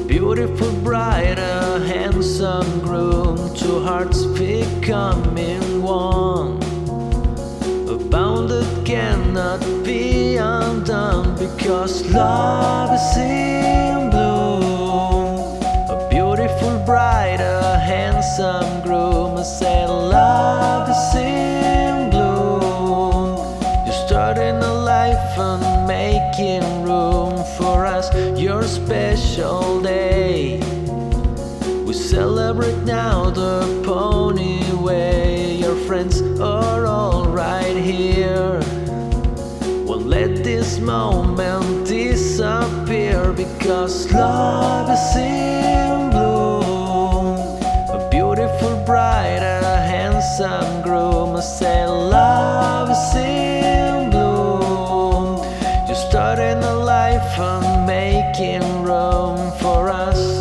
beautiful bride, a handsome groom, two hearts becoming one. A bond that cannot be undone, because love is in bloom. A beautiful bride, a handsome groom, I said love is in bloom. You're starting a life and making room for us, your special day. We celebrate now the pony way. Your friends are all right here. Won't let this moment disappear, because love is in bloom. A beautiful bride, a handsome groom, I say love is in bloom. You're starting a life and making room for us.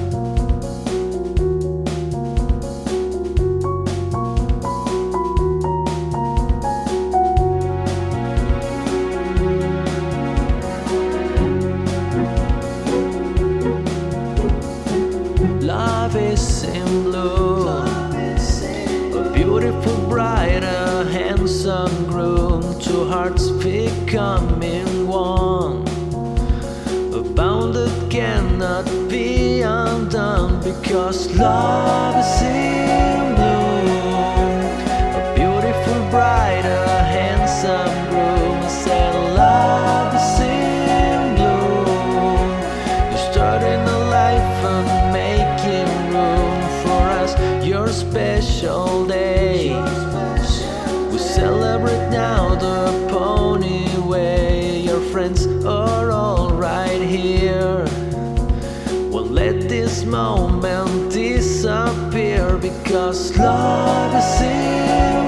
Love is in bloom. A beautiful bride, a handsome groom, two hearts becoming one. A bond that cannot be undone, because love is in bloom. A beautiful bride, a handsome groom, I said love is in bloom. You're starting a life and making room for us, your special day. We celebrate now the pony way. Your friends are all right here. Won't let this moment disappear, because love is in